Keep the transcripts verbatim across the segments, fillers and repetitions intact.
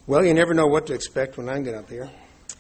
Well, you never know what to expect when I get up here.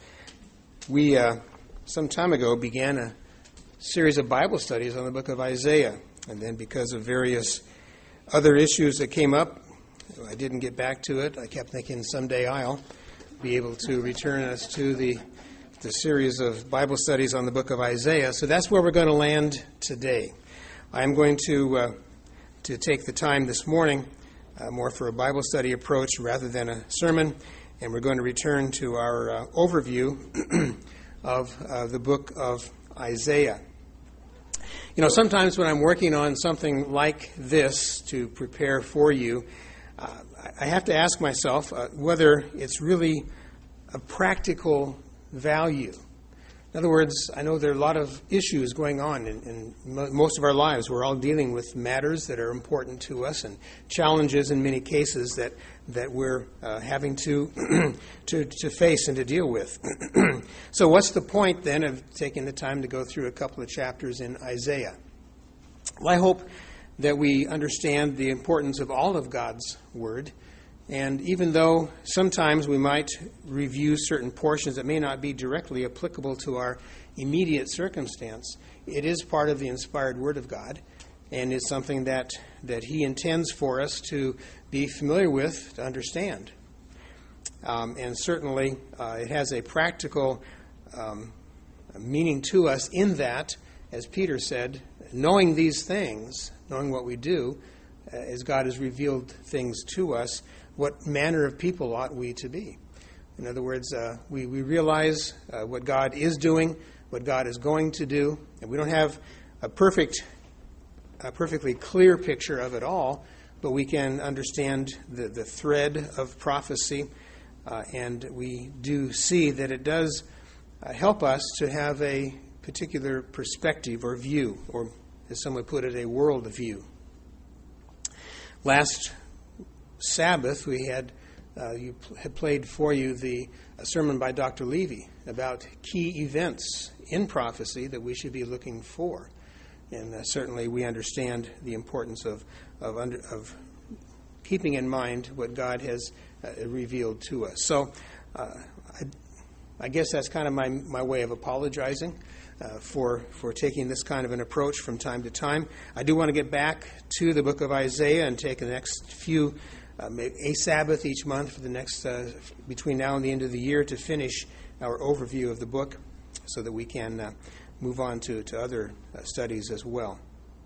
We, uh, some time ago, began a series of Bible studies on the book of Isaiah. And then because of various other issues that came up, I didn't get back to it. I kept thinking someday I'll be able to return us to the, the series of Bible studies on the book of Isaiah. So that's where we're going to land today. I'm going to, uh, to take the time this morning Uh, more for a Bible study approach rather than a sermon, and we're going to return to our uh, overview of uh, the book of Isaiah. You know, sometimes when I'm working on something like this to prepare for you, uh, I have to ask myself uh, whether it's really a practical value. In other words, I know there are a lot of issues going on in, in mo- most of our lives. We're all dealing with matters that are important to us and challenges in many cases that that we're uh, having to, to to face and to deal with. So what's the point then of taking the time to go through a couple of chapters in Isaiah? Well, I hope that we understand the importance of all of God's Word. And even though sometimes we might review certain portions that may not be directly applicable to our immediate circumstance, it is part of the inspired Word of God, and is something that, that He intends for us to be familiar with, to understand. Um, and certainly uh, it has a practical um, meaning to us in that, as Peter said, knowing these things, knowing what we do, uh, as God has revealed things to us, what manner of people ought we to be? In other words, uh, we, we realize uh, what God is doing, what God is going to do, and we don't have a perfect, a perfectly clear picture of it all, but we can understand the, the thread of prophecy, uh, and we do see that it does uh, help us to have a particular perspective or view, or as some would put it, a world view. Last Sabbath, we had uh, you pl- had played for you the a sermon by Doctor Levy about key events in prophecy that we should be looking for, and uh, certainly we understand the importance of of, under, of keeping in mind what God has uh, revealed to us. So, uh, I, I guess that's kind of my my way of apologizing Uh, for, for taking this kind of an approach from time to time. I do want to get back to the book of Isaiah and take the next few, uh, a Sabbath each month for the next, uh, between now and the end of the year to finish our overview of the book so that we can uh, move on to, to other uh, studies as well.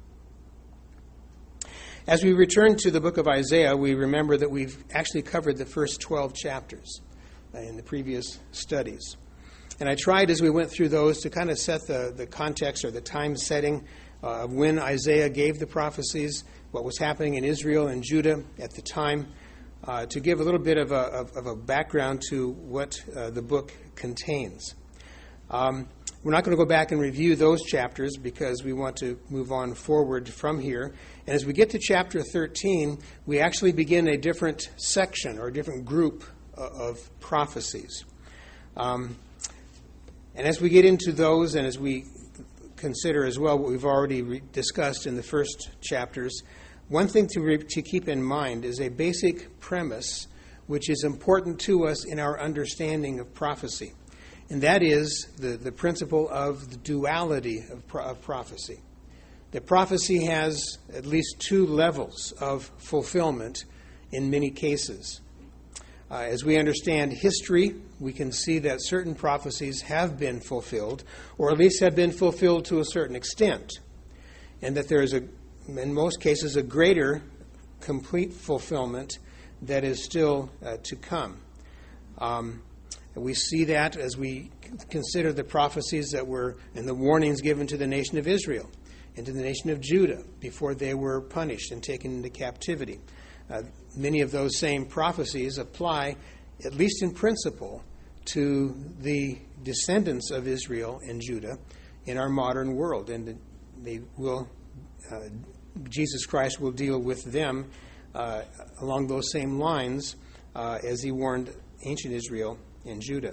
As we return to the book of Isaiah, we remember that we've actually covered the first twelve chapters uh, in the previous studies. And I tried as we went through those to kind of set the, the context or the time setting uh, of when Isaiah gave the prophecies, what was happening in Israel and Judah at the time, uh, to give a little bit of a, of, of a background to what uh, the book contains. Um, we're not going to go back and review those chapters because we want to move on forward from here. And as we get to chapter thirteen, we actually begin a different section or a different group of prophecies. Um, And as we get into those, and as we consider as well what we've already re- discussed in the first chapters, one thing to, re- to keep in mind is a basic premise which is important to us in our understanding of prophecy. And that is the, the principle of the duality of, pro- of prophecy. That prophecy has at least two levels of fulfillment in many cases. Uh, as we understand history, we can see that certain prophecies have been fulfilled, or at least have been fulfilled to a certain extent, and that there is, a, in most cases, a greater complete fulfillment that is still uh, to come. Um, and we see that as we consider the prophecies that were, and the warnings given to the nation of Israel and to the nation of Judah before they were punished and taken into captivity. Uh, many of those same prophecies apply, at least in principle, to the descendants of Israel and Judah in our modern world, and they will, uh, Jesus Christ will deal with them uh, along those same lines uh, as He warned ancient Israel and Judah.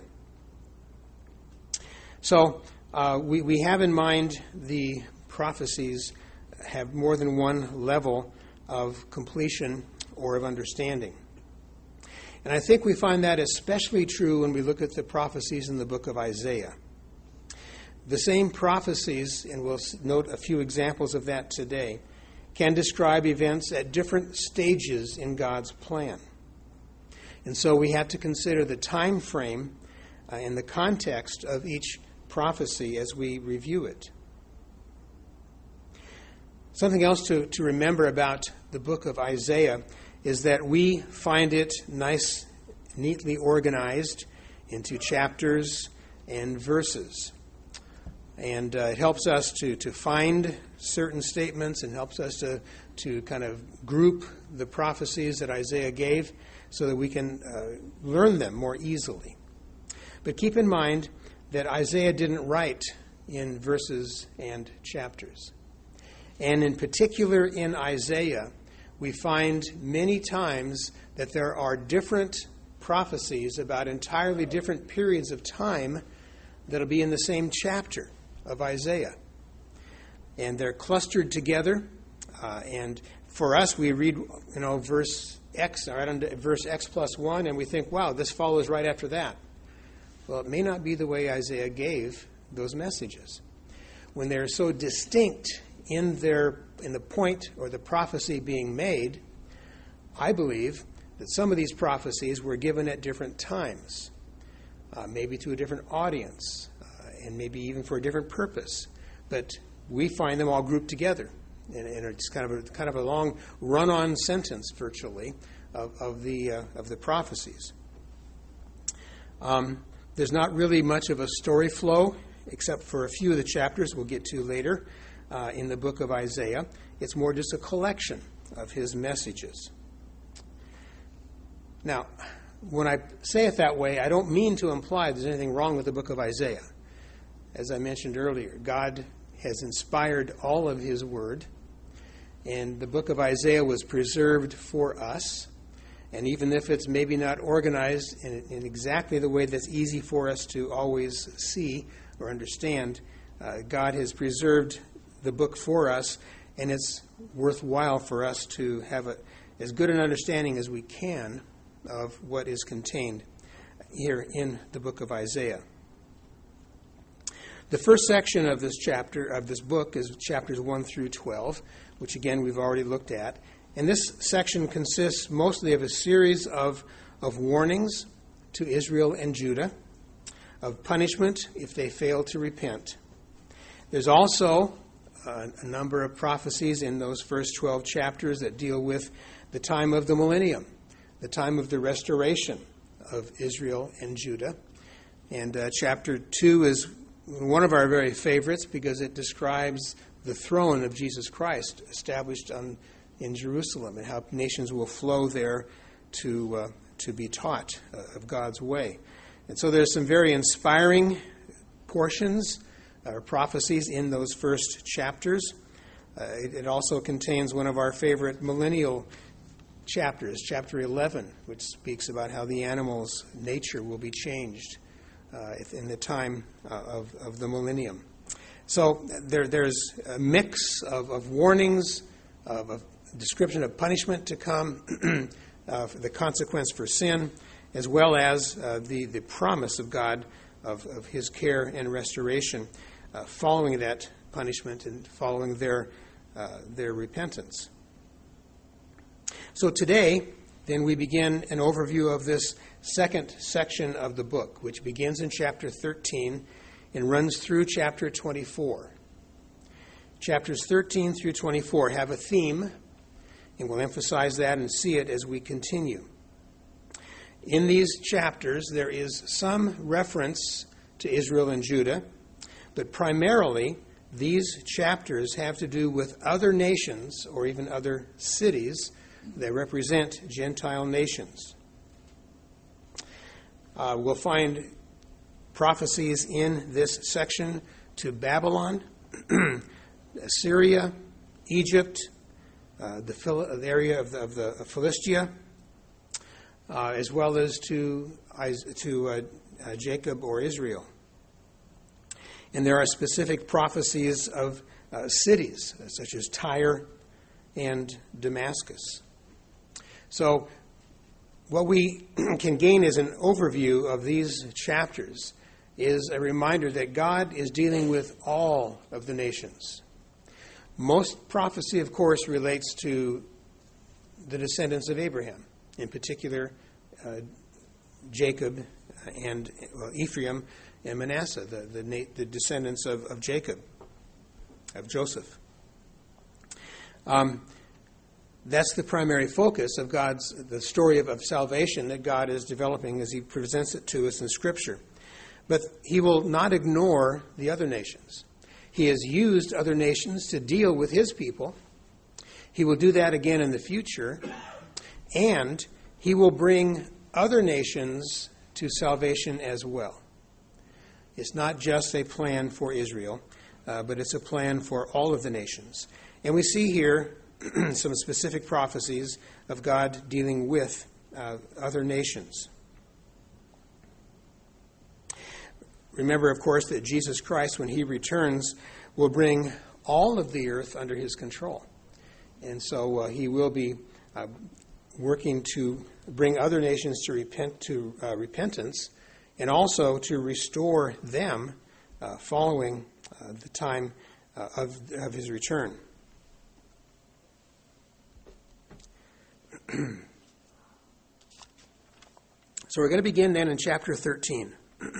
So uh, we we have in mind the prophecies have more than one level of completion or of understanding. And I think we find that especially true when we look at the prophecies in the book of Isaiah. The same prophecies, and we'll note a few examples of that today, can describe events at different stages in God's plan. And so we have to consider the time frame uh, and the context of each prophecy as we review it. Something else to, to remember about the book of Isaiah is that we find it nice, neatly organized into chapters and verses. And uh, it helps us to, to find certain statements and helps us to, to kind of group the prophecies that Isaiah gave so that we can uh, learn them more easily. But keep in mind that Isaiah didn't write in verses and chapters. And in particular in Isaiah, we find many times that there are different prophecies about entirely different periods of time that'll be in the same chapter of Isaiah. And they're clustered together. Uh, and for us, we read, you know, verse X, right under verse X plus one, and we think, wow, this follows right after that. Well, it may not be the way Isaiah gave those messages. When they're so distinct in their in the point or the prophecy being made, I believe that some of these prophecies were given at different times, uh, maybe to a different audience, uh, and maybe even for a different purpose. But we find them all grouped together. And, and it's kind of a kind of a long run-on sentence, virtually, of, of the uh, of the prophecies. Um, there's not really much of a story flow, except for a few of the chapters we'll get to later uh, in the book of Isaiah. It's more just a collection of his messages. Now, when I say it that way, I don't mean to imply there's anything wrong with the book of Isaiah. As I mentioned earlier, God has inspired all of his word. And the book of Isaiah was preserved for us. And even if it's maybe not organized in, in exactly the way that's easy for us to always see or understand, uh, God has preserved the book for us, and it's worthwhile for us to have a, as good an understanding as we can of what is contained here in the book of Isaiah. The first section of this chapter, of this book, is chapters one through twelve, which again we've already looked at. And this section consists mostly of a series of, of warnings to Israel and Judah, of punishment if they fail to repent. There's also uh, a number of prophecies in those first twelve chapters that deal with the time of the millennium, the time of the restoration of Israel and Judah. And uh, chapter two is one of our very favorites because it describes the throne of Jesus Christ established on, in Jerusalem and how nations will flow there to uh, to be taught uh, of God's way. And so there's some very inspiring portions or prophecies in those first chapters. Uh, it, it also contains one of our favorite millennial chapters, chapter eleven, which speaks about how the animal's nature will be changed uh, in the time uh, of, of the millennium. So there, there's a mix of, of warnings, of a description of punishment to come, uh, the consequence for sin, as well as uh, the, the promise of God of, of his care and restoration uh, following that punishment and following their, uh, their repentance. So today, then, we begin an overview of this second section of the book, which begins in chapter thirteen and runs through chapter twenty-four. Chapters thirteen through twenty-four have a theme, and we'll emphasize that and see it as we continue. In these chapters, there is some reference to Israel and Judah, but primarily these chapters have to do with other nations or even other cities that represent Gentile nations. Uh, we'll find prophecies in this section to Babylon, Assyria, Egypt, uh, the, Phil- the area of the, of the of Philistia, uh, as well as to, to uh, uh, Jacob or Israel. And there are specific prophecies of uh, cities, such as Tyre and Damascus. So what we can gain as an overview of these chapters is a reminder that God is dealing with all of the nations. Most prophecy, of course, relates to the descendants of Abraham, in particular uh, Jacob and well, Ephraim and Manasseh, the, the, the descendants of, of Jacob, of Joseph. Um, that's the primary focus of God's, the story of, of salvation that God is developing as he presents it to us in Scripture. But he will not ignore the other nations. He has used other nations to deal with his people. He will do that again in the future. And he will bring other nations to salvation as well. It's not just a plan for Israel, uh, but it's a plan for all of the nations. And we see here some specific prophecies of God dealing with uh, other nations. Remember, of course, that Jesus Christ, when he returns, will bring all of the earth under his control. And so uh, he will be uh, working to bring other nations to repent to uh, repentance, and also to restore them uh, following uh, the time uh, of, of his return. So we're going to begin then in chapter thirteen.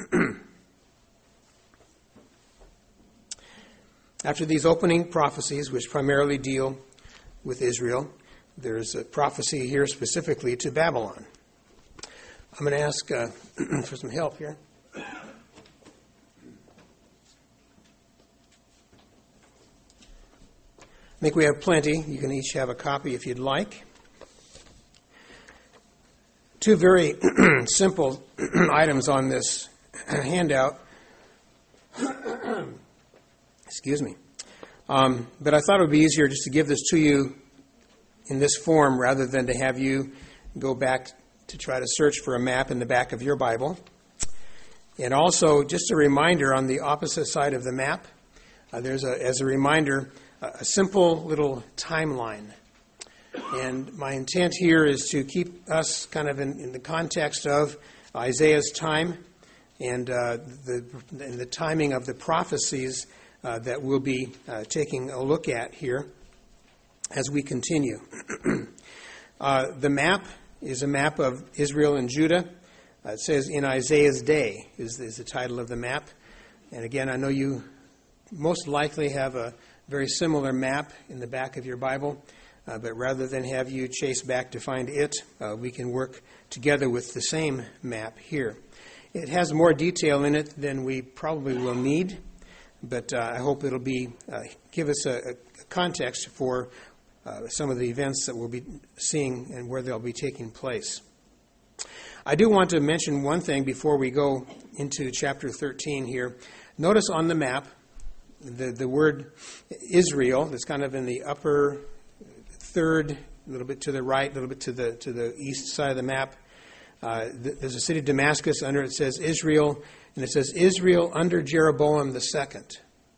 After these opening prophecies, which primarily deal with Israel, there's a prophecy here specifically to Babylon. I'm going to ask uh, for some help here. I think we have plenty. You can each have a copy if you'd like. Two very simple items on this handout. Excuse me. Um, but I thought it would be easier just to give this to you in this form rather than to have you go back to try to search for a map in the back of your Bible. And also, just a reminder on the opposite side of the map, uh, there's, a, as a reminder, a, a simple little timeline. And my intent here is to keep us kind of in, in the context of Isaiah's time and, uh, the, and the timing of the prophecies uh, that we'll be uh, taking a look at here as we continue. uh, the map is a map of Israel and Judah. Uh, it says in Isaiah's day is, is the title of the map. And again, I know you most likely have a very similar map in the back of your Bible. Uh, but rather than have you chase back to find it, uh, we can work together with the same map here. It has more detail in it than we probably will need, but uh, I hope it'll be uh, give us a, a context for uh, some of the events that we'll be seeing and where they'll be taking place. I do want to mention one thing before we go into chapter thirteen here. Notice on the map the, the word Israel that's kind of in the upper third, a little bit to the right, a little bit to the to the east side of the map. Uh, th- there's a city of Damascus. Under it says Israel, and it says Israel under Jeroboam the second.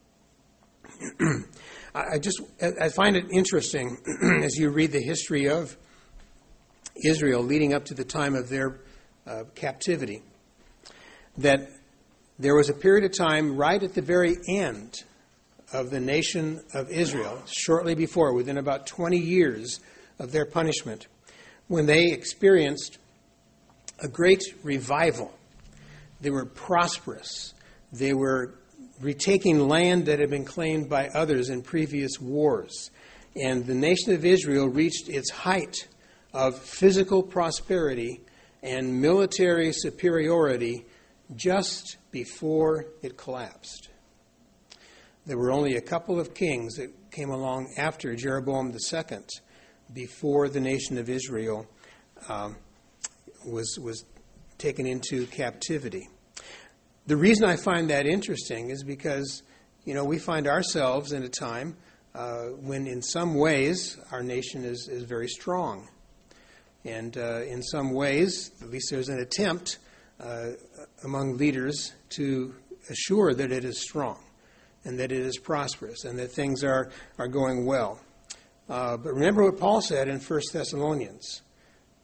I just I find it interesting as you read the history of Israel leading up to the time of their uh, captivity, that there was a period of time right at the very end of the nation of Israel, shortly before, within about twenty years of their punishment, when they experienced a great revival. They were prosperous. They were retaking land that had been claimed by others in previous wars. And the nation of Israel reached its height of physical prosperity and military superiority just before it collapsed. There were only a couple of kings that came along after Jeroboam the second, before the nation of Israel um, was was taken into captivity. The reason I find that interesting is because, you know, we find ourselves in a time uh, when in some ways our nation is, is very strong. And uh, in some ways, at least there's an attempt uh, among leaders to assure that it is strong and that it is prosperous and that things are, are going well. Uh, but remember what Paul said in First Thessalonians.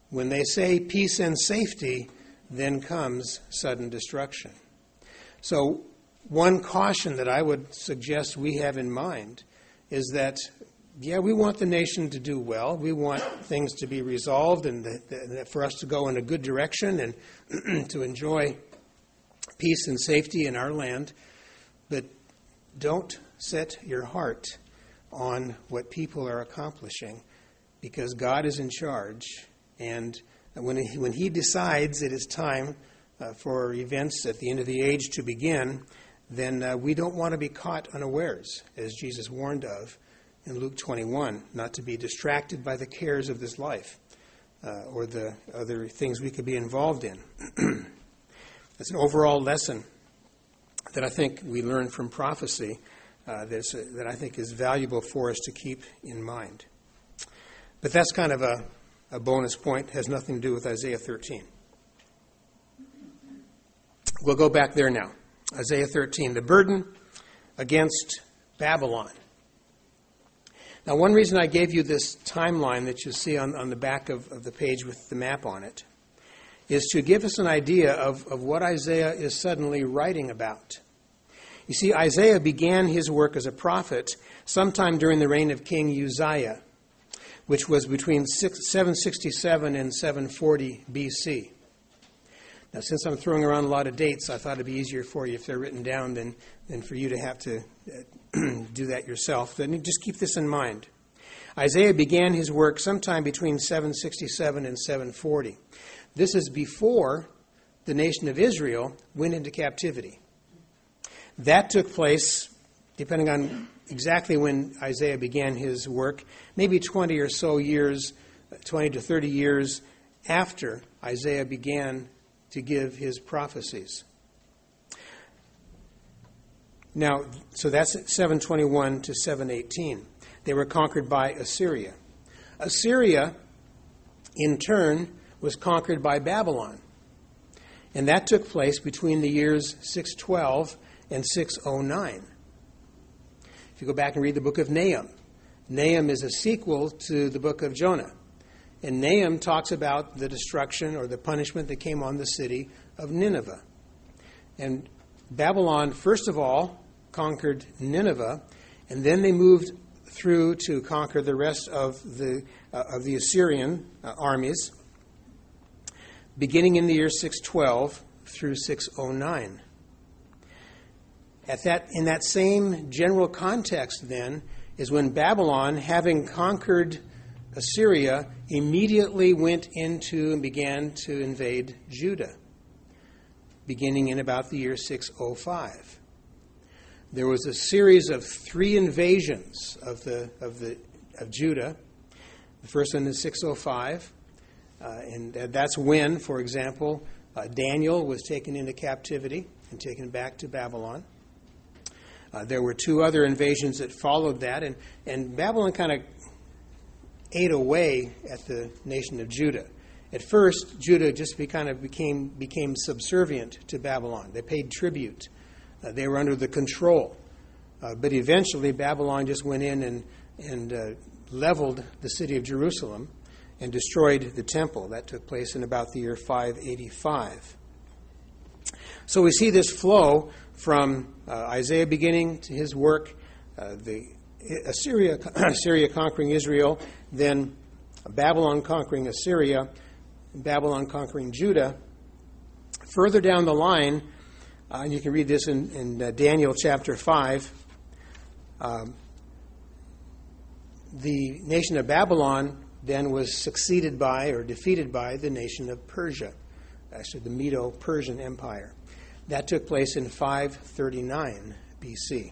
When they say peace and safety, then comes sudden destruction. So one caution that I would suggest we have in mind is that, yeah, we want the nation to do well. We want things to be resolved and that, that for us to go in a good direction and to enjoy peace and safety in our land. But don't set your heart on what people are accomplishing, because God is in charge. And when he, when he decides it is time uh, for events at the end of the age to begin, then uh, we don't want to be caught unawares, as Jesus warned of in Luke twenty-one, not to be distracted by the cares of this life uh, or the other things we could be involved in. It's an overall lesson that I think we learn from prophecy uh, that's, uh, that I think is valuable for us to keep in mind. But that's kind of a, a bonus point, has nothing to do with Isaiah thirteen. We'll go back there now. Isaiah thirteen, the burden against Babylon. Now, one reason I gave you this timeline that you see on, on the back of, of the page with the map on it is to give us an idea of, of what Isaiah is suddenly writing about. You see, Isaiah began his work as a prophet sometime during the reign of King Uzziah, which was between seven sixty-seven and seven forty B C. Now, since I'm throwing around a lot of dates, I thought it'd be easier for you if they're written down than, than for you to have to uh, do that yourself. Then just keep this in mind. Isaiah began his work sometime between seven sixty-seven and seven forty. This is before the nation of Israel went into captivity. That took place, depending on exactly when Isaiah began his work, maybe twenty or so years, twenty to thirty years after Isaiah began to give his prophecies. Now, so that's seven twenty-one to seven eighteen. They were conquered by Assyria. Assyria, in turn, was conquered by Babylon. And that took place between the years six twelve and six oh nine. If you go back and read the book of Nahum, Nahum is a sequel to the book of Jonah. And Nahum talks about the destruction or the punishment that came on the city of Nineveh. And Babylon, first of all, conquered Nineveh, and then they moved through to conquer the rest of the uh, of the Assyrian uh, armies, beginning in the year six twelve through six oh nine. At that, in that same general context, then, is when Babylon, having conquered Assyria, immediately went into and began to invade Judah, beginning in about the year six oh five. There was a series of three invasions of the of the of Judah. The first one is six oh five, uh, and that's when, for example, uh, Daniel was taken into captivity and taken back to Babylon. Uh, there were two other invasions that followed that, and, and Babylon kind of ate away at the nation of Judah. At first, Judah just be, kind of became became subservient to Babylon. They paid tribute. Uh, they were under the control. Uh, but eventually, Babylon just went in and, and uh, leveled the city of Jerusalem and destroyed the temple. That took place in about the year five eighty-five. So we see this flow from uh, Isaiah beginning to his work, uh, the Assyria, Assyria conquering Israel, then Babylon conquering Assyria, Babylon conquering Judah. Further down the line, uh, and you can read this in, in uh, Daniel chapter five, um, the nation of Babylon then was succeeded by or defeated by the nation of Persia, actually the Medo-Persian Empire. That took place in five thirty-nine B C.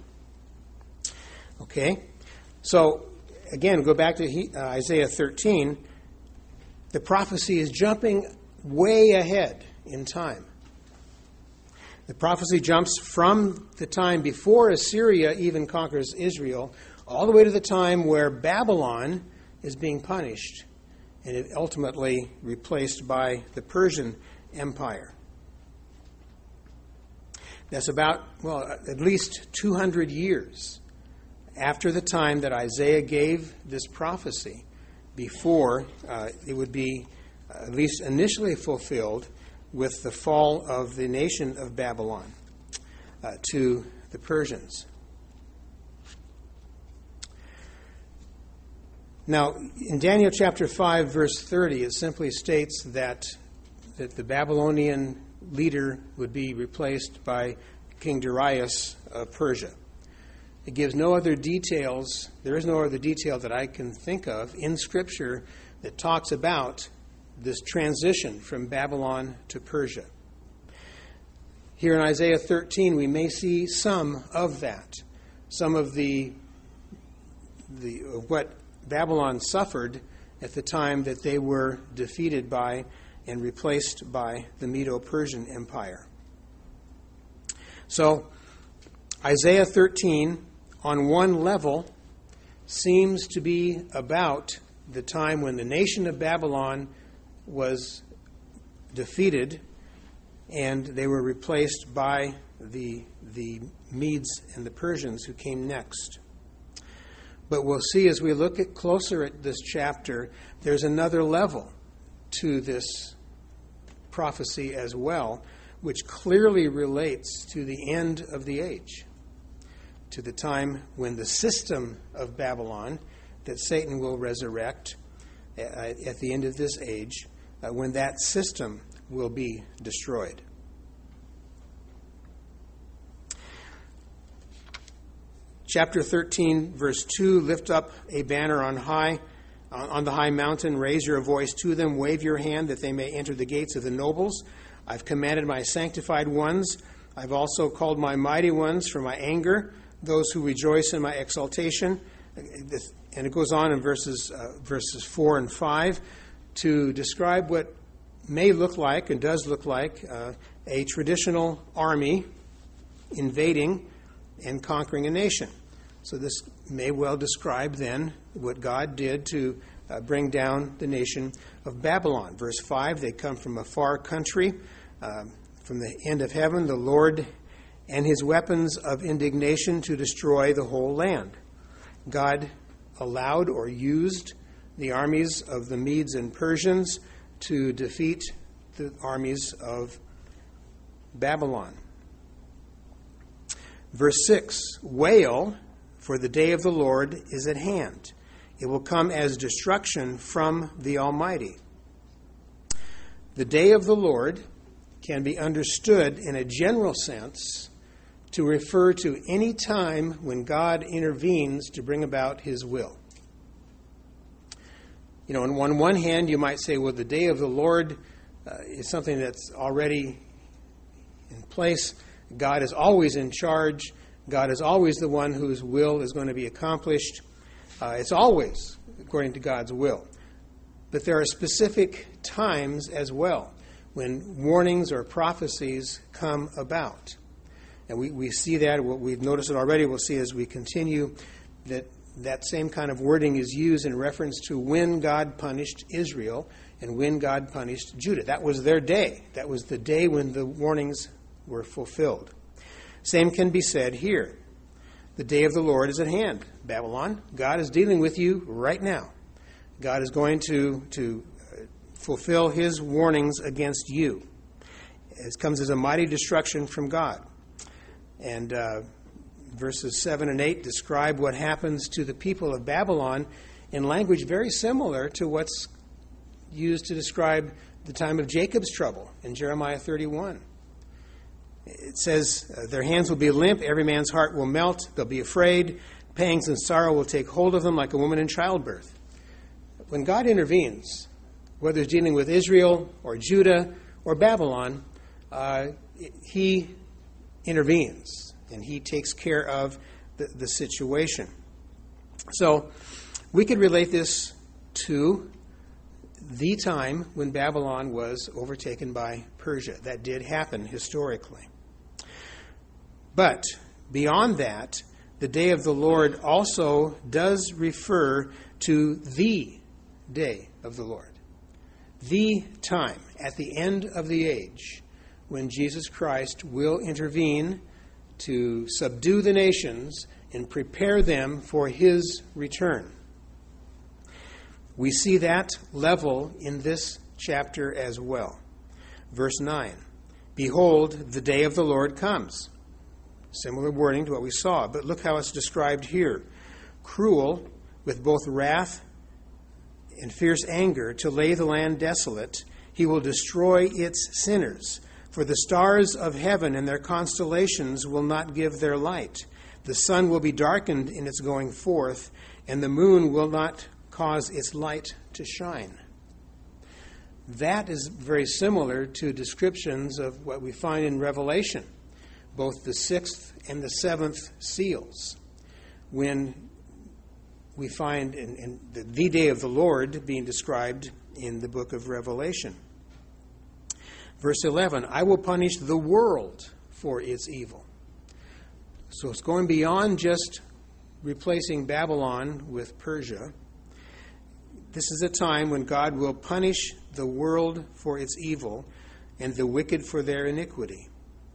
Okay? So, again, go back to he, uh, Isaiah thirteen. The prophecy is jumping way ahead in time. The prophecy jumps from the time before Assyria even conquers Israel all the way to the time where Babylon is being punished and it ultimately replaced by the Persian Empire. That's about, well, at least two hundred years after the time that Isaiah gave this prophecy before uh, it would be at least initially fulfilled with the fall of the nation of Babylon uh, to the Persians. Now, in Daniel chapter five, verse thirty, it simply states that, that the Babylonian leader would be replaced by King Darius of Persia. It gives no other details. There is no other detail that I can think of in Scripture that talks about this transition from Babylon to Persia. Here in Isaiah thirteen, we may see some of that, some of the, the of what Babylon suffered at the time that they were defeated by and replaced by the Medo-Persian Empire. So, Isaiah thirteen, on one level, seems to be about the time when the nation of Babylon was defeated and they were replaced by the, the Medes and the Persians who came next. But we'll see as we look at closer at this chapter, there's another level to this prophecy as well, which clearly relates to the end of the age, to the time when the system of Babylon that Satan will resurrect at the end of this age, uh, when that system will be destroyed. Chapter thirteen, verse two, lift up a banner on high, on the high mountain, raise your voice to them, wave your hand that they may enter the gates of the nobles. I've commanded my sanctified ones. I've also called my mighty ones for my anger, those who rejoice in my exaltation. And it goes on in verses uh, verses four and five to describe what may look like and does look like uh, a traditional army invading and conquering a nation. So this may well describe then what God did to uh, bring down the nation of Babylon. Verse five, they come from a far country, uh, from the end of heaven, the Lord and his weapons of indignation to destroy the whole land. God allowed or used the armies of the Medes and Persians to defeat the armies of Babylon. Verse six, wail, for the day of the Lord is at hand. It will come as destruction from the Almighty. The day of the Lord can be understood in a general sense to refer to any time when God intervenes to bring about his will. You know, on one hand, you might say, well, the day of the Lord uh, is something that's already in place. God is always in charge. God is always the one whose will is going to be accomplished. Uh, it's always according to God's will. But there are specific times as well when warnings or prophecies come about. And we, we see that, we've noticed it already, we'll see as we continue, that that same kind of wording is used in reference to when God punished Israel and when God punished Judah. That was their day. That was the day when the warnings were fulfilled. Same can be said here. The day of the Lord is at hand. Babylon, God is dealing with you right now. God is going to, to fulfill his warnings against you. It comes as a mighty destruction from God. And uh, verses seven and eight describe what happens to the people of Babylon in language very similar to what's used to describe the time of Jacob's trouble in Jeremiah thirty-one. It says, uh, their hands will be limp, every man's heart will melt, they'll be afraid, pangs and sorrow will take hold of them like a woman in childbirth. When God intervenes, whether it's dealing with Israel or Judah or Babylon, uh, he intervenes and he takes care of the, the situation. So we could relate this to the time when Babylon was overtaken by Persia. That did happen historically. But beyond that, the day of the Lord also does refer to the day of the Lord. The time at the end of the age when Jesus Christ will intervene to subdue the nations and prepare them for his return. We see that level in this chapter as well. Verse nine, behold, the day of the Lord comes. Similar wording to what we saw, but look how it's described here. Cruel, with both wrath and fierce anger, to lay the land desolate. He will destroy its sinners. For the stars of heaven and their constellations will not give their light. The sun will be darkened in its going forth, and the moon will not cause its light to shine. That is very similar to descriptions of what we find in Revelation, both the sixth and the seventh seals, when we find in, in the, the day of the Lord being described in the book of Revelation. Verse eleven, I will punish the world for its evil. So it's going beyond just replacing Babylon with Persia. This is a time when God will punish the world for its evil and the wicked for their iniquity.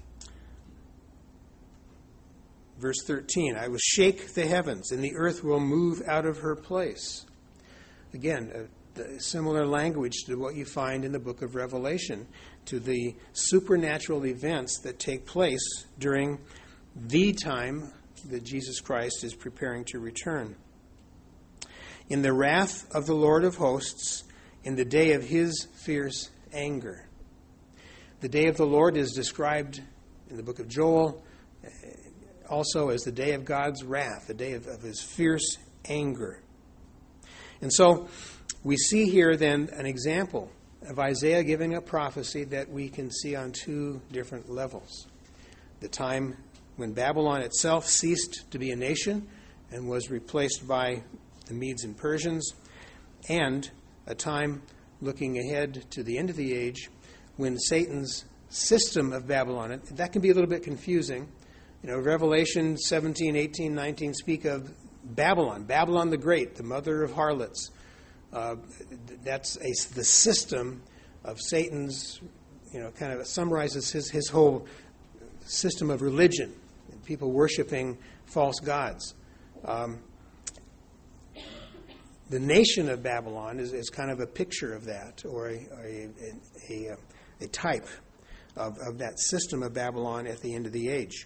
Verse thirteen, I will shake the heavens, and the earth will move out of her place. Again, a, a similar language to what you find in the book of Revelation, to the supernatural events that take place during the time that Jesus Christ is preparing to return. In the wrath of the Lord of hosts, in the day of his fierce anger. The day of the Lord is described in the book of Joel also as the day of God's wrath, the day of, of his fierce anger. And so we see here then an example of Isaiah giving a prophecy that we can see on two different levels. The time when Babylon itself ceased to be a nation and was replaced by the Medes and Persians, and a time looking ahead to the end of the age when Satan's system of Babylon, that can be a little bit confusing. You know, Revelation seventeen, eighteen, nineteen speak of Babylon, Babylon the Great, the mother of harlots. Uh, that's a, the system of Satan's, you know, kind of summarizes his, his whole system of religion, and people worshiping false gods. Um, the nation of Babylon is, is kind of a picture of that, or a, a, a, a, a type of, of that system of Babylon at the end of the age.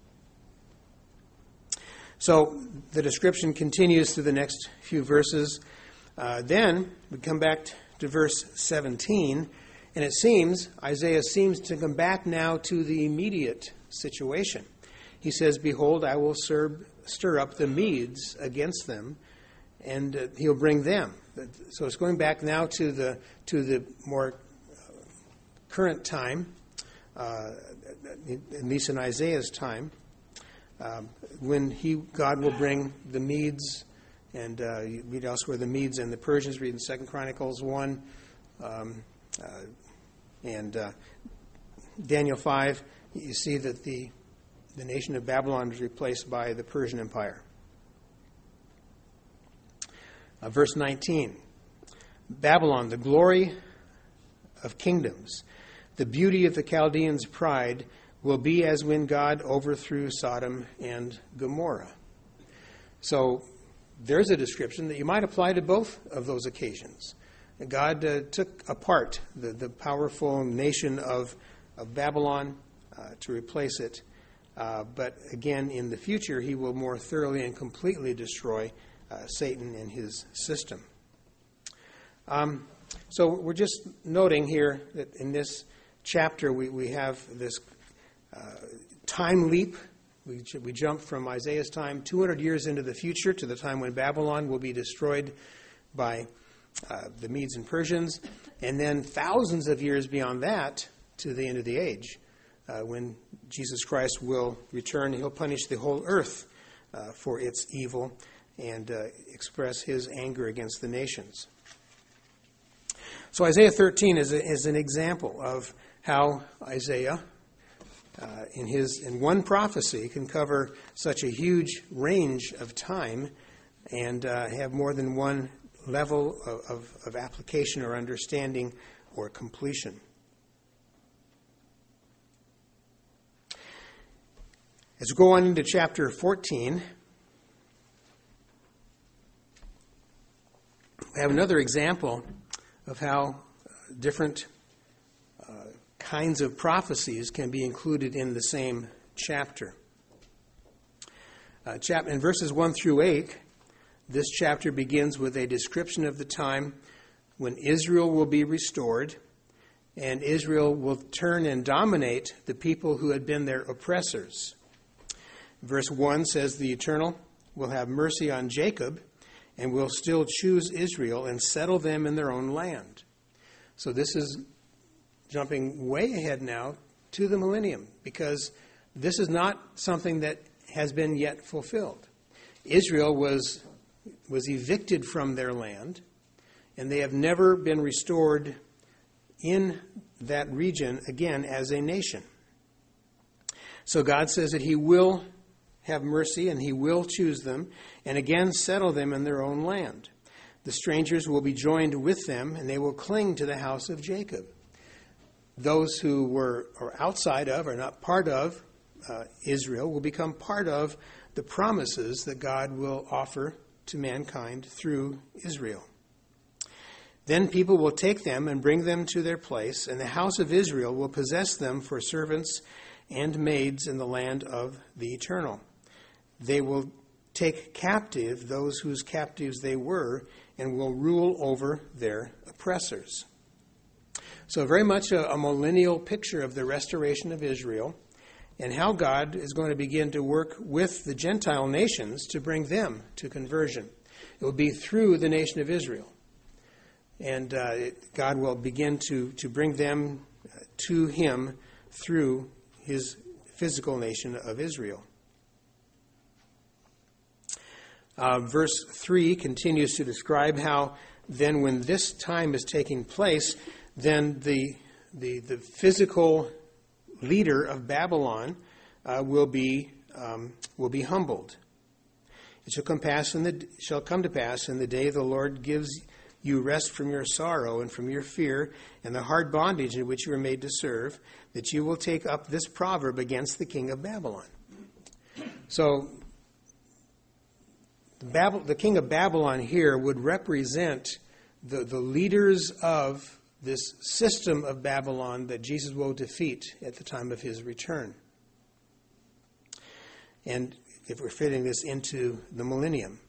So the description continues through the next few verses. Uh, then we come back to verse seventeen, and it seems, Isaiah seems to come back now to the immediate situation. He says, behold, I will stir, stir up the Medes against them, and uh, he'll bring them. So it's going back now to the to the more current time, uh, at least in Isaiah's time, um, when he God will bring the Medes. And uh, you read elsewhere the Medes and the Persians, read in Second Chronicles one, um, uh, and uh, Daniel five, you see that the, the nation of Babylon was replaced by the Persian Empire. Uh, verse nineteen, Babylon, the glory of kingdoms, the beauty of the Chaldeans' pride, will be as when God overthrew Sodom and Gomorrah. So there's a description that you might apply to both of those occasions. God uh, took apart the, the powerful nation of, of Babylon uh, to replace it. Uh, but again, in the future, he will more thoroughly and completely destroy uh, Satan and his system. Um, so we're just noting here that in this chapter we, we have this uh, time leap. We, we jump from Isaiah's time two hundred years into the future to the time when Babylon will be destroyed by uh, the Medes and Persians, and then thousands of years beyond that to the end of the age, uh, when Jesus Christ will return. He'll punish the whole earth uh, for its evil and uh, express his anger against the nations. So Isaiah thirteen is, a, is an example of how Isaiah, Uh, in his in one prophecy, can cover such a huge range of time and uh, have more than one level of, of, of application or understanding or completion. As we go on into chapter fourteen, we have another example of how different uh, kinds of prophecies can be included in the same chapter. Uh, chap- in verses one through eight, this chapter begins with a description of the time when Israel will be restored, and Israel will turn and dominate the people who had been their oppressors. Verse one says, "The Eternal will have mercy on Jacob, and will still choose Israel and settle them in their own land." So this is jumping way ahead now to the millennium, because this is not something that has been yet fulfilled. Israel was was evicted from their land, and they have never been restored in that region again as a nation. So God says that he will have mercy and he will choose them and again settle them in their own land. The strangers will be joined with them, and they will cling to the house of Jacob. Those who were or outside of or not part of uh, Israel will become part of the promises that God will offer to mankind through Israel. Then people will take them and bring them to their place, and the house of Israel will possess them for servants and maids in the land of the Eternal. They will take captive those whose captives they were, and will rule over their oppressors. So very much a, a millennial picture of the restoration of Israel, and how God is going to begin to work with the Gentile nations to bring them to conversion. It will be through the nation of Israel. And uh, it, God will begin to, to bring them to him through his physical nation of Israel. Uh, verse three continues to describe how then when this time is taking place, then the, the, the physical leader of Babylon uh, will be um, will be humbled. It shall come pass in the shall come to pass in the day the Lord gives you rest from your sorrow and from your fear and the hard bondage in which you were made to serve, that you will take up this proverb against the king of Babylon. So the, Bab- the king of Babylon here would represent the, the leaders of this system of Babylon that Jesus will defeat at the time of his return. And if we're fitting this into the millennium,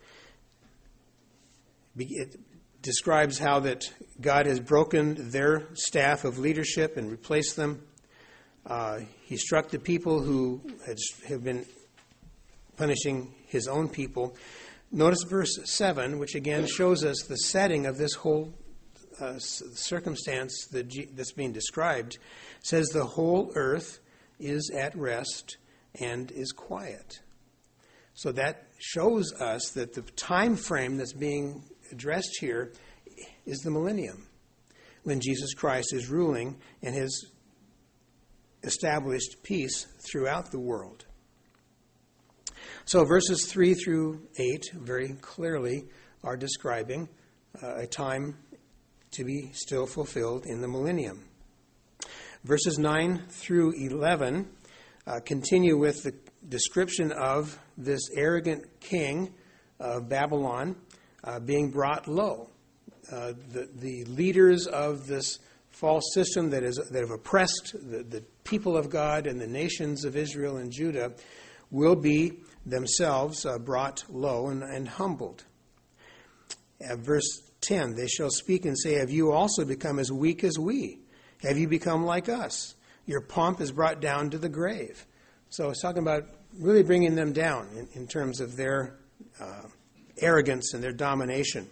it describes how that God has broken their staff of leadership and replaced them. Uh, he struck the people who had, have been punishing his own people. Notice verse seven, which again shows us the setting of this whole Uh, circumstance that G- that's being described. Says the whole earth is at rest and is quiet. So that shows us that the time frame that's being addressed here is the millennium, when Jesus Christ is ruling and has established peace throughout the world. So verses three through eight very clearly are describing uh, a time to be still fulfilled in the millennium. Verses nine through eleven uh, continue with the description of this arrogant king of Babylon uh, being brought low. Uh, the, the leaders of this false system that, is, that have oppressed the, the people of God and the nations of Israel and Judah will be themselves uh, brought low and, and humbled. Uh, verse ten, they shall speak and say, have you also become as weak as we? Have you become like us? Your pomp is brought down to the grave. So it's talking about really bringing them down in, in terms of their uh, arrogance and their domination.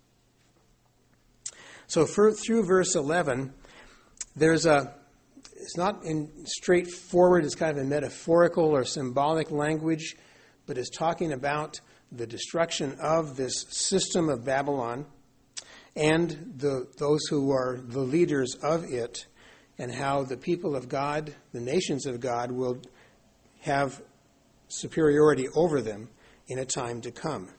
So for, through verse eleven, there's a, it's not in straightforward, it's kind of a metaphorical or symbolic language, but it's talking about the destruction of this system of Babylon and the, those who are the leaders of it, and how the people of God, the nations of God, will have superiority over them in a time to come.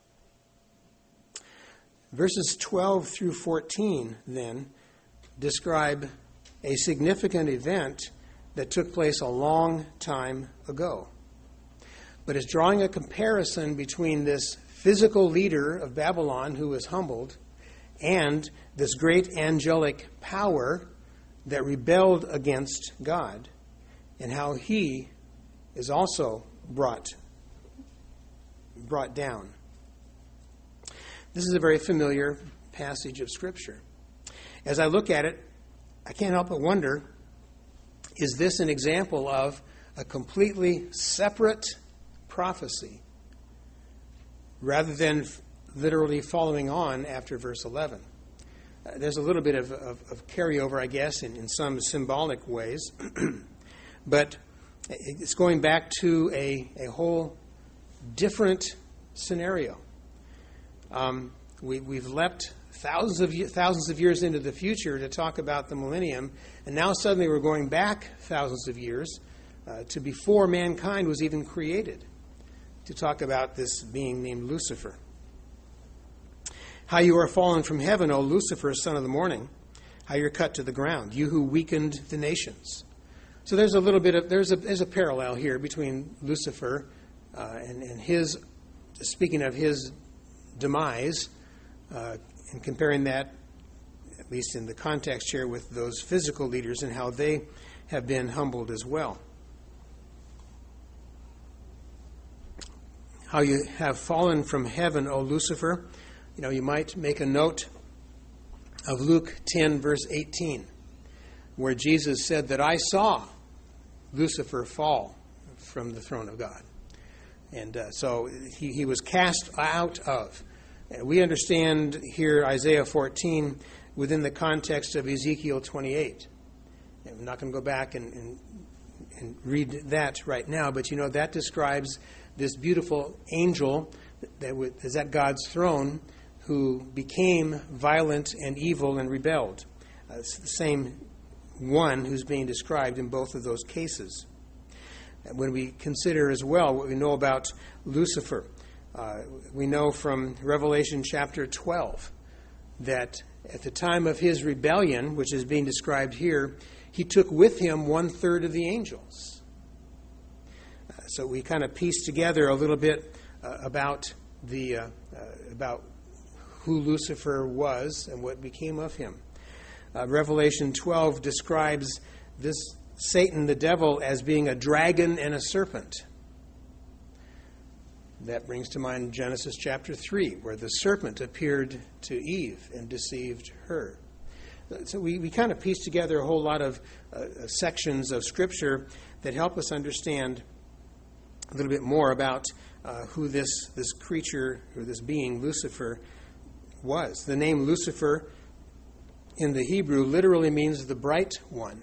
Verses twelve through fourteen, then, describe a significant event that took place a long time ago. But it's drawing a comparison between this physical leader of Babylon who was humbled and this great angelic power that rebelled against God, and how he is also brought, brought down. This is a very familiar passage of Scripture. As I look at it, I can't help but wonder, is this an example of a completely separate prophecy rather than f- literally following on after verse eleven? Uh, there's a little bit of, of, of carryover, I guess, in, in some symbolic ways, but it's going back to a, a whole different scenario. Um, we, we've leapt thousands of thousands of years into the future to talk about the millennium, and now suddenly we're going back thousands of years uh, to before mankind was even created to talk about this being named Lucifer. How you are fallen from heaven, O Lucifer, son of the morning! How you're cut to the ground, you who weakened the nations. So there's a little bit of there's a there's a parallel here between Lucifer uh, and and his, speaking of his demise, uh, and comparing that, at least in the context here, with those physical leaders and how they have been humbled as well. How you have fallen from heaven, O Lucifer. You know, you might make a note of Luke ten, verse eighteen, where Jesus said that I saw Lucifer fall from the throne of God. And uh, so he, he was cast out of. We understand here Isaiah fourteen within the context of Ezekiel twenty-eight. I'm not going to go back and, and, and read that right now, but you know that describes this beautiful angel that is at God's throne who became violent and evil and rebelled. Uh, it's the same one who's being described in both of those cases. And when we consider as well what we know about Lucifer, Uh, we know from Revelation chapter twelve that at the time of his rebellion, which is being described here, he took with him one third of the angels. Uh, so we kind of piece together a little bit uh, about the uh, uh, about who Lucifer was and what became of him. Uh, Revelation twelve describes this Satan, the devil, as being a dragon and a serpent. That brings to mind Genesis chapter three, where the serpent appeared to Eve and deceived her. So we, we kind of piece together a whole lot of uh, sections of Scripture that help us understand a little bit more about uh, who this, this creature, or this being, Lucifer, was. The name Lucifer in the Hebrew literally means the bright one,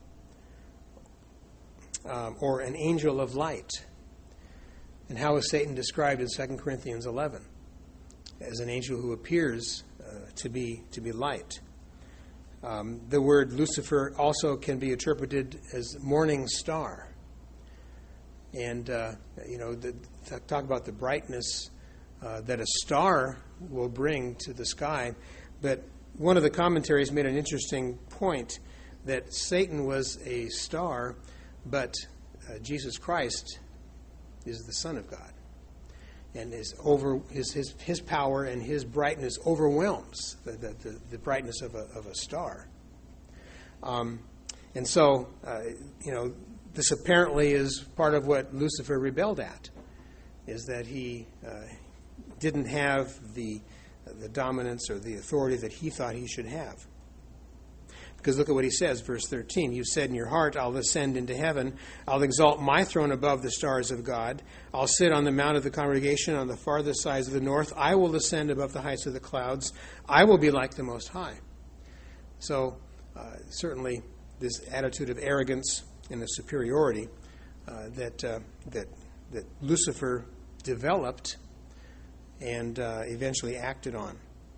um, or an angel of light. And how is Satan described in Second Corinthians eleven? As an angel who appears uh, to be to be light. Um, the word Lucifer also can be interpreted as morning star. And, uh, you know, the, talk about the brightness uh, that a star will bring to the sky. But one of the commentaries made an interesting point that Satan was a star, but uh, Jesus Christ is the Son of God, and his over his his, his power and his brightness overwhelms the the, the, the brightness of a of a star. Um, and so, uh, you know, this apparently is part of what Lucifer rebelled at, is that he uh, didn't have the the dominance or the authority that he thought he should have. Because look at what he says, verse thirteen. You said in your heart, I'll ascend into heaven. I'll exalt my throne above the stars of God. I'll sit on the mount of the congregation on the farthest sides of the north. I will ascend above the heights of the clouds. I will be like the Most High. So uh, certainly this attitude of arrogance and of superiority uh, that, uh, that, that Lucifer developed and uh, eventually acted on.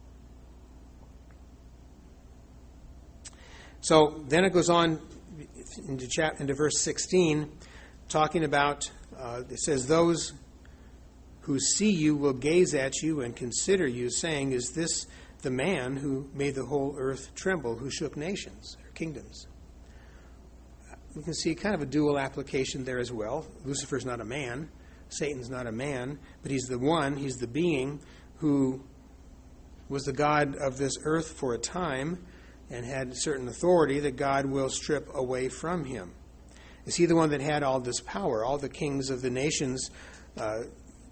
So then it goes on into, chap- into verse sixteen, talking about, uh, it says, those who see you will gaze at you and consider you, saying, is this the man who made the whole earth tremble, who shook nations or kingdoms? We can see kind of a dual application there as well. Lucifer's not a man. Satan's not a man. But he's the one, he's the being who was the God of this earth for a time and had certain authority that God will strip away from him? Is he the one that had all this power? All the kings of the nations uh,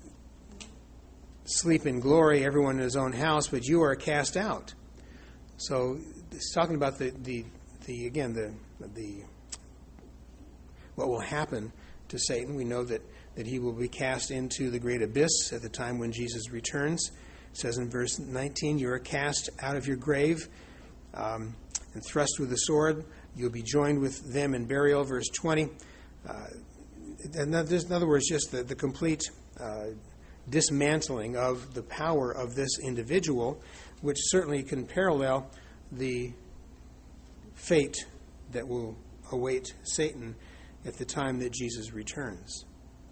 sleep in glory, everyone in his own house, but you are cast out. So it's talking about the, the, the again, the, the what will happen to Satan. We know that, that he will be cast into the great abyss at the time when Jesus returns. It says in verse nineteen, you are cast out of your grave um, and thrust with the sword. You'll be joined with them in burial. Verse twenty. Uh, in other words, just the, the complete uh, dismantling of the power of this individual, which certainly can parallel the fate that will await Satan at the time that Jesus returns.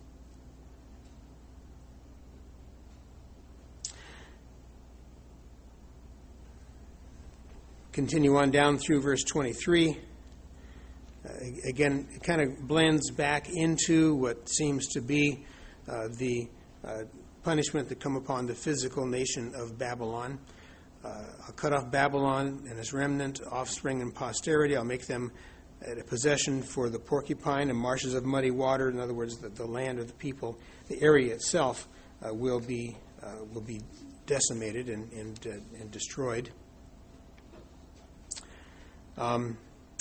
Continue on down through verse twenty-three. Uh, again, it kind of blends back into what seems to be uh, the uh, punishment that come upon the physical nation of Babylon. Uh, I'll cut off Babylon and its remnant, offspring, and posterity. I'll make them a possession for the porcupine and marshes of muddy water. In other words, the, the land of the people, the area itself, uh, will be uh, will be decimated and and, uh, and destroyed. Um,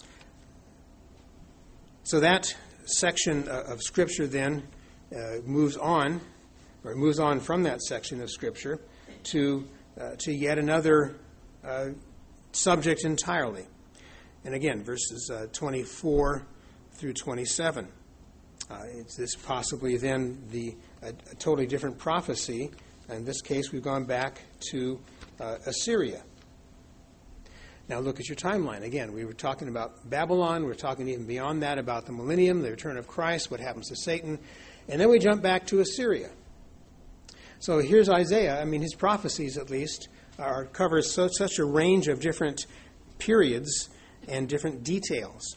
so that section of Scripture then uh, moves on, or moves on from that section of Scripture to uh, to yet another uh, subject entirely. And again, verses uh, twenty-four through twenty-seven. Uh, it's this possibly then the a, a totally different prophecy. In this case, we've gone back to uh, Assyria. Now look at your timeline. Again, we were talking about Babylon. We're talking even beyond that about the millennium, the return of Christ, what happens to Satan. And then we jump back to Assyria. So here's Isaiah. I mean, his prophecies, at least, are covers so, such a range of different periods and different details.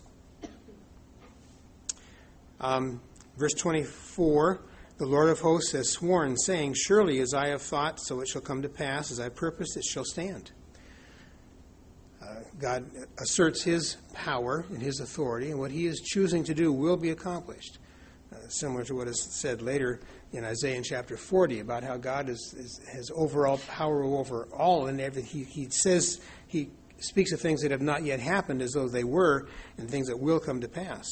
Um, verse twenty-four, the Lord of hosts has sworn, saying, surely as I have thought, so it shall come to pass. As I purposed, it shall stand. Uh, God asserts his power and his authority, and what he is choosing to do will be accomplished. Uh, similar to what is said later in Isaiah in chapter forty about how God is, is, has overall power over all and everything. He, he says, he speaks of things that have not yet happened as though they were, and things that will come to pass.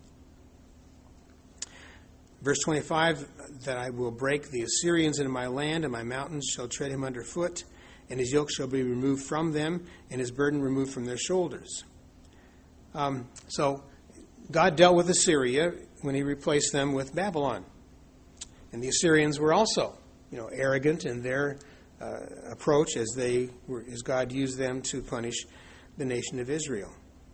Verse twenty-five, that I will break the Assyrians into my land, and my mountains shall tread him underfoot, and his yoke shall be removed from them, and his burden removed from their shoulders. Um, so God dealt with Assyria when he replaced them with Babylon. And the Assyrians were also, you know, arrogant in their uh, approach as they were, as God used them to punish the nation of Israel.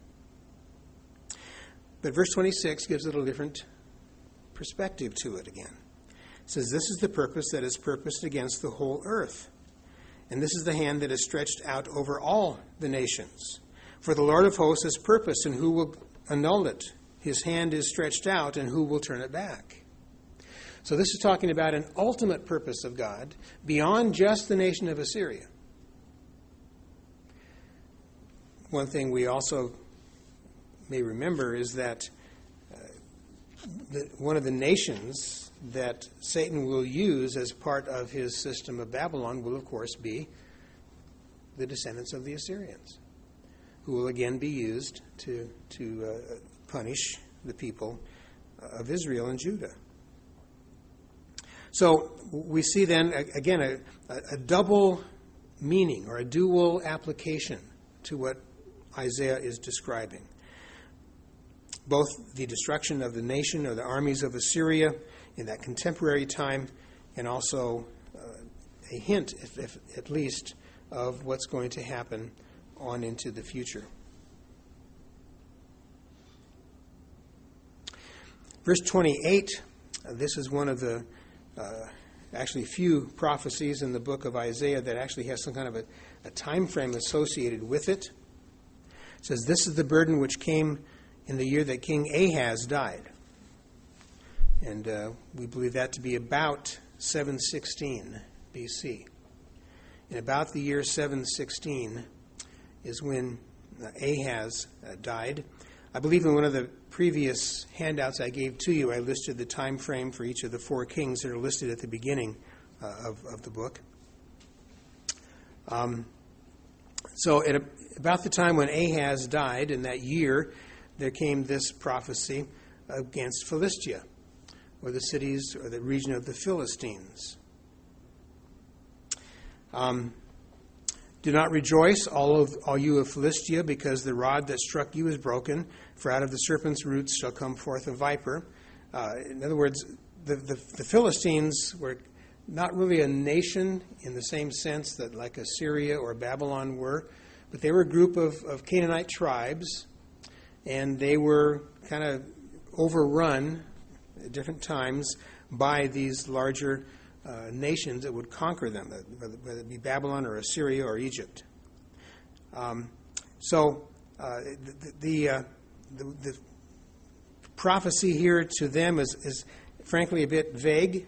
But verse twenty-six gives a little different perspective to it again. It says, this is the purpose that is purposed against the whole earth. And this is the hand that is stretched out over all the nations. For the Lord of hosts has purpose, and who will annul it? His hand is stretched out, and who will turn it back? So this is talking about an ultimate purpose of God beyond just the nation of Assyria. One thing we also may remember is that uh, the, one of the nations that Satan will use as part of his system of Babylon will, of course, be the descendants of the Assyrians, who will again be used to, to uh, punish the people of Israel and Judah. So we see then, again, a, a double meaning or a dual application to what Isaiah is describing. Both the destruction of the nation or the armies of Assyria in that contemporary time, and also uh, a hint, if, if, at least, of what's going to happen on into the future. Verse twenty-eight, uh, this is one of the uh, actually few prophecies in the book of Isaiah that actually has some kind of a, a time frame associated with it. It says, this is the burden which came in the year that King Ahaz died. And uh, we believe that to be about seven sixteen B C. in about the year seven sixteen is when Ahaz uh, died. I believe in one of the previous handouts I gave to you, I listed the time frame for each of the four kings that are listed at the beginning uh, of, of the book. Um, so at a, about the time when Ahaz died, in that year, there came this prophecy against Philistia, or the cities or the region of the Philistines. Um, Do not rejoice, all of all you of Philistia, because the rod that struck you is broken, for out of the serpent's roots shall come forth a viper. Uh, in other words, the, the, the Philistines were not really a nation in the same sense that like Assyria or Babylon were, but they were a group of, of Canaanite tribes, and they were kind of overrun at different times by these larger uh, nations that would conquer them, whether it be Babylon or Assyria or Egypt. Um, so uh, the the, uh, the the prophecy here to them is, is frankly a bit vague,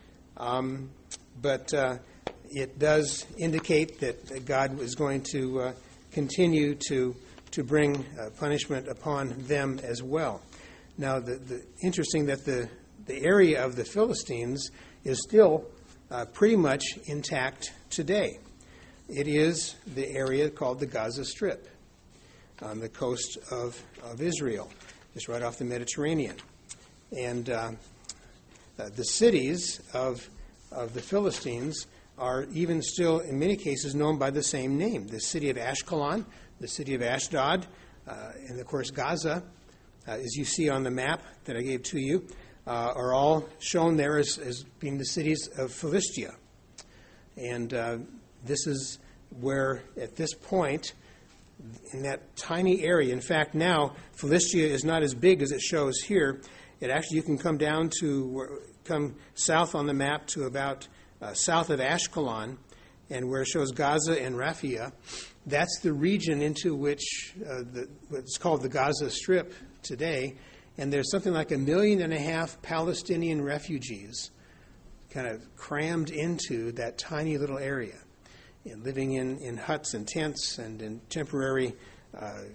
um, but uh, it does indicate that God is going to uh, continue to to bring uh, punishment upon them as well. Now, the, the interesting that the the area of the Philistines is still uh, pretty much intact today. It is the area called the Gaza Strip on the coast of, of Israel, just right off the Mediterranean. And uh, uh, the cities of, of the Philistines are even still, in many cases, known by the same name. The city of Ashkelon, the city of Ashdod, uh, and of course Gaza, uh, as you see on the map that I gave to you, Uh, are all shown there as, as being the cities of Philistia. And uh, this is where, at this point, in that tiny area, in fact, now Philistia is not as big as it shows here. It actually, you can come down to, come south on the map to about uh, south of Ashkelon, and where it shows Gaza and Raphia. That's the region into which uh, the, what's called the Gaza Strip today. And there's something like a million and a half Palestinian refugees kind of crammed into that tiny little area, and living in, in huts and tents and in temporary uh,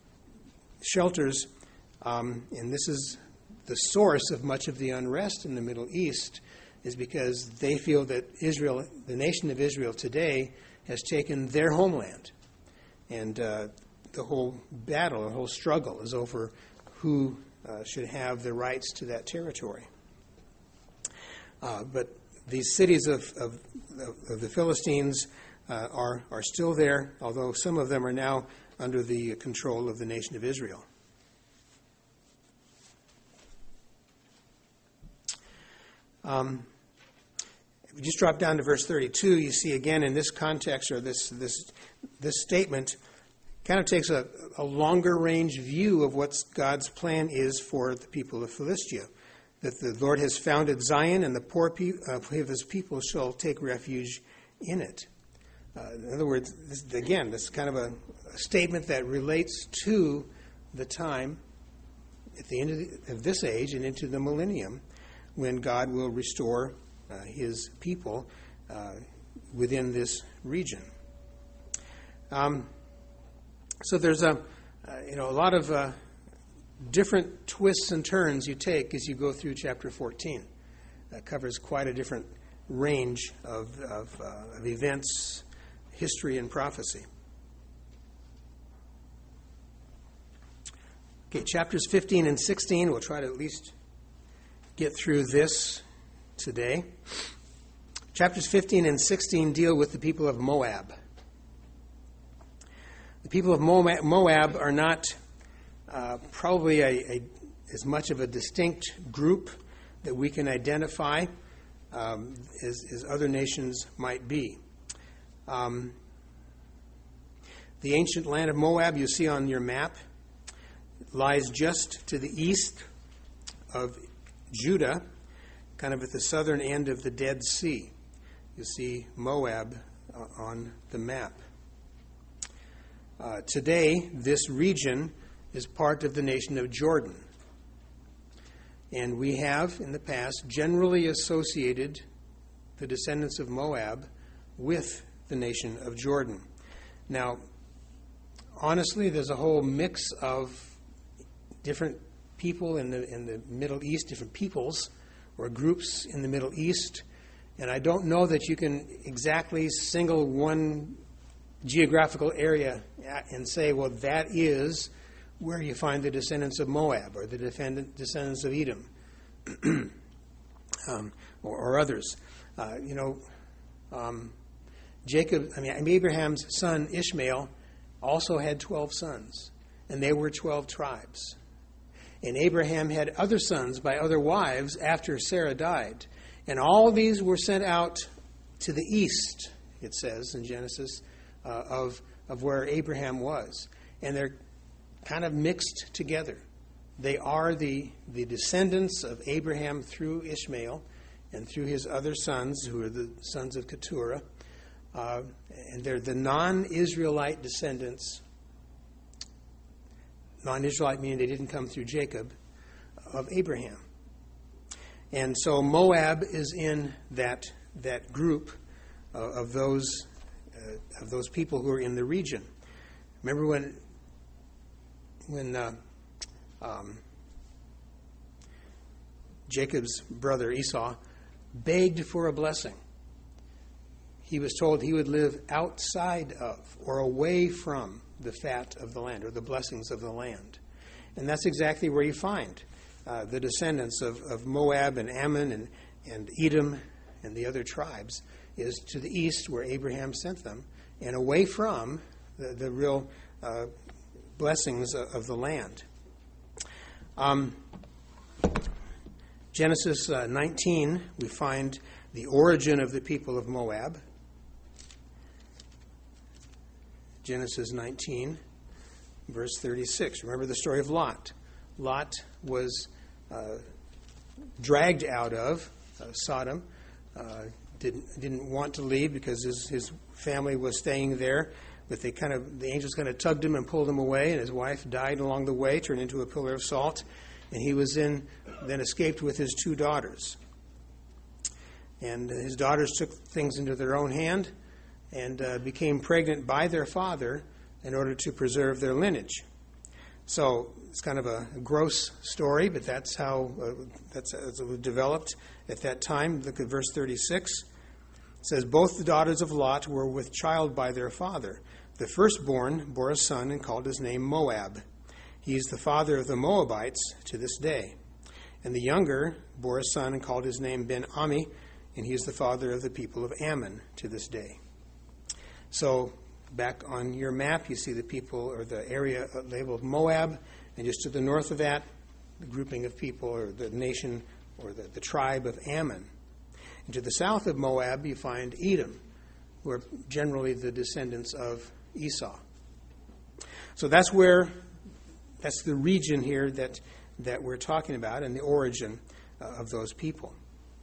shelters. Um, and this is the source of much of the unrest in the Middle East, is because they feel that Israel, the nation of Israel today, has taken their homeland. And uh, the whole battle, the whole struggle is over who Uh, should have the rights to that territory. Uh, but these cities of, of, of the Philistines uh, are, are still there, although some of them are now under the control of the nation of Israel. Um, if you just drop down to verse thirty-two, you see again in this context, or this this this statement, kind of takes a, a longer range view of what God's plan is for the people of Philistia. That the Lord has founded Zion, and the poor pe- uh, of his people shall take refuge in it. Uh, in other words, this, again, this is kind of a, a statement that relates to the time at the end of, the, of this age and into the millennium, when God will restore uh, his people uh, within this region. Um, So there's a, uh, you know, a lot of uh, different twists and turns you take as you go through chapter fourteen. That covers quite a different range of of, uh, of events, history, and prophecy. Okay, chapters fifteen and sixteen. We'll try to at least get through this today. Chapters fifteen and sixteen deal with the people of Moab. The people of Moab are not uh, probably a, a, as much of a distinct group that we can identify um, as, as other nations might be. Um, the ancient land of Moab, you see on your map, lies just to the east of Judah, kind of at the southern end of the Dead Sea. You see Moab uh, on the map. Uh, today, this region is part of the nation of Jordan. And we have, in the past, generally associated the descendants of Moab with the nation of Jordan. Now, honestly, there's a whole mix of different people in the in the Middle East, different peoples or groups in the Middle East, and I don't know that you can exactly single one geographical area and say, well, that is where you find the descendants of Moab or the defendant, descendants of Edom um, or, or others. Uh, you know, um, Jacob, I mean, Abraham's son Ishmael also had twelve sons, and they were twelve tribes. And Abraham had other sons by other wives after Sarah died. And all these were sent out to the east, it says in Genesis, uh, of, of where Abraham was. And they're kind of mixed together. They are the, the descendants of Abraham through Ishmael and through his other sons, who are the sons of Keturah. Uh, and they're the non-Israelite descendants, non-Israelite meaning they didn't come through Jacob, of Abraham. And so Moab is in that that group uh, of those uh, of those people who are in the region. Remember when when uh, um, Jacob's brother Esau begged for a blessing. He was told he would live outside of or away from the fat of the land or the blessings of the land. And that's exactly where you find uh, the descendants of, of Moab and Ammon and, and Edom and the other tribes is to the east where Abraham sent them and away from the, the real uh, blessings of, of the land. Um, Genesis uh, nineteen, we find the origin of the people of Moab. Genesis nineteen, verse thirty-six. Remember the story of Lot. Lot was uh, dragged out of uh, Sodom, uh, didn't didn't want to leave because his, his family was staying there, but they kind of the angels kind of tugged him and pulled him away, and his wife died along the way, turned into a pillar of salt, and he was in then escaped with his two daughters. And his daughters took things into their own hand and uh, became pregnant by their father in order to preserve their lineage. So it's kind of a, a gross story, but that's how uh, that's as it was developed at that time. Look at verse thirty-six. It says, both the daughters of Lot were with child by their father. The firstborn bore a son and called his name Moab. He is the father of the Moabites to this day. And the younger bore a son and called his name Ben-Ami, and he is the father of the people of Ammon to this day. So back on your map, you see the people or the area labeled Moab, and just to the north of that, the grouping of people or the nation or the, the tribe of Ammon. And to the south of Moab, you find Edom, who are generally the descendants of Esau. So that's where, that's the region here that, that we're talking about and the origin uh, of those people.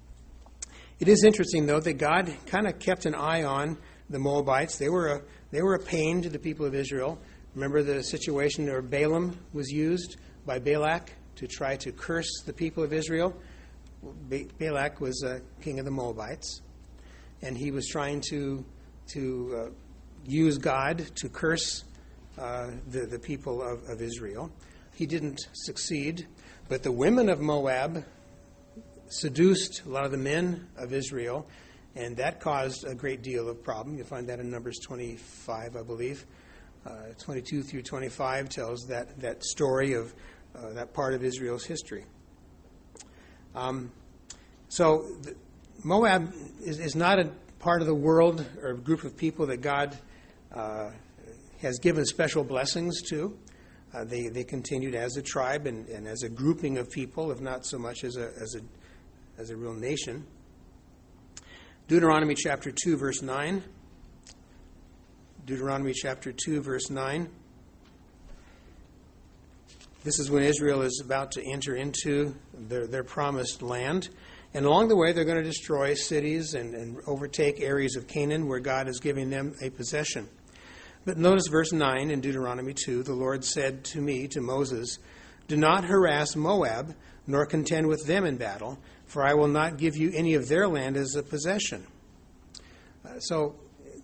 It is interesting, though, that God kind of kept an eye on the Moabites. They were a they were a pain to the people of Israel. Remember the situation where Balaam was used by Balak to try to curse the people of Israel? Ba- Balak was uh, king of the Moabites, and he was trying to to uh, use God to curse uh, the the people of, of Israel. He didn't succeed, but the women of Moab seduced a lot of the men of Israel, and that caused a great deal of problem. You'll find that in Numbers twenty-five, I believe. Uh, twenty-two through twenty-five tells that, that story of uh, that part of Israel's history. Um, so the, Moab is, is not a part of the world or a group of people that God uh, has given special blessings to. Uh, they, they continued as a tribe and, and as a grouping of people, if not so much as a as a as a real nation. Deuteronomy chapter two, verse nine. Deuteronomy chapter two, verse nine. This is when Israel is about to enter into their, their promised land. And along the way, they're going to destroy cities and, and overtake areas of Canaan where God is giving them a possession. But notice verse nine in Deuteronomy two. The Lord said to me, to Moses, do not harass Moab, nor contend with them in battle, for I will not give you any of their land as a possession. Uh, so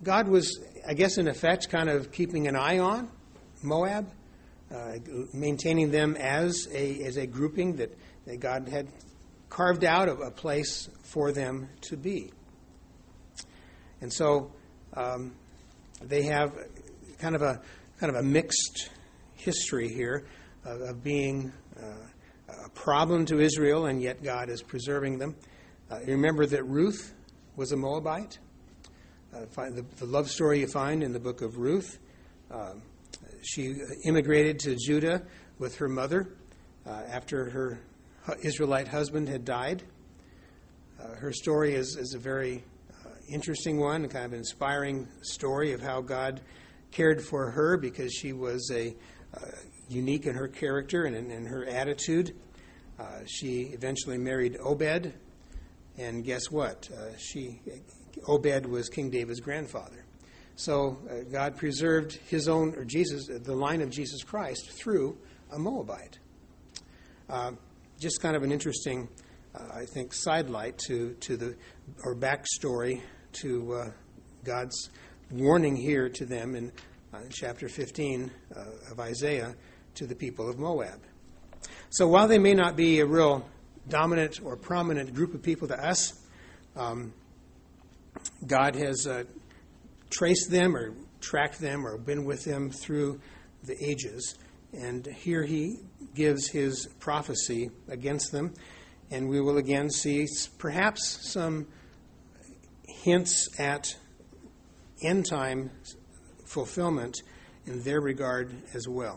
God was, I guess, in effect, kind of keeping an eye on Moab, uh, maintaining them as a as a grouping that, that God had carved out of a place for them to be. And so um, they have kind of a kind of a mixed history here of, of being uh, a problem to Israel, and yet God is preserving them. Uh, remember that Ruth was a Moabite. Uh, find the, the love story you find in the book of Ruth. Uh, she immigrated to Judah with her mother uh, after her Israelite husband had died. Uh, her story is, is a very uh, interesting one, a kind of inspiring story of how God cared for her because she was a uh, unique in her character and in, in her attitude. Uh, she eventually married Obed, and guess what? Uh, she Obed was King David's grandfather. So uh, God preserved his own, or Jesus, the line of Jesus Christ through a Moabite. Uh, just kind of an interesting, uh, I think, sidelight to, to the, or backstory to uh, God's warning here to them in uh, chapter fifteen uh, of Isaiah to the people of Moab. So while they may not be a real dominant or prominent group of people to us, um, God has uh, traced them or tracked them or been with them through the ages. And here he gives his prophecy against them. And we will again see perhaps some hints at end time fulfillment in their regard as well.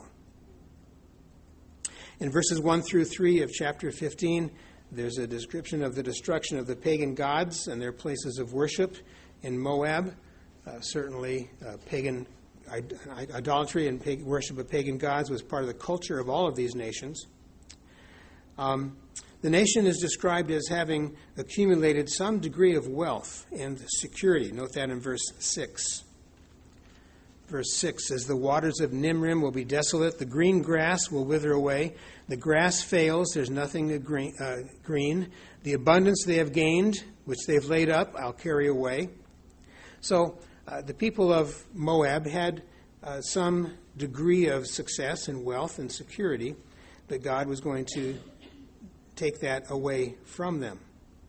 In verses one through three of chapter fifteen, there's a description of the destruction of the pagan gods and their places of worship in Moab. Uh, certainly, uh, pagan idolatry and pagan worship of pagan gods was part of the culture of all of these nations. Um, the nation is described as having accumulated some degree of wealth and security. Note that in verse six. Verse six says, "The waters of Nimrim will be desolate, the green grass will wither away. The grass fails, there's nothing green. Uh, green. The abundance they have gained, which they've laid up, I'll carry away." So uh, the people of Moab had uh, some degree of success and wealth and security, but God was going to take that away from them.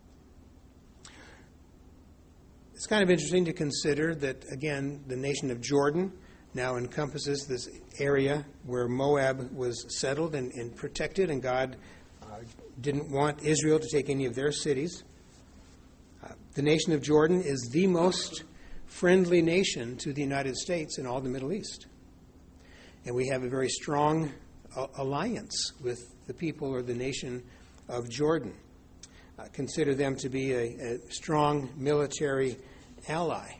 It's kind of interesting to consider that, again, the nation of Jordan now encompasses this area where Moab was settled and, and protected, and God uh, didn't want Israel to take any of their cities. Uh, the nation of Jordan is the most friendly nation to the United States in all the Middle East. And we have a very strong uh, alliance with the people or the nation of Jordan. Uh, consider them to be a, a strong military ally.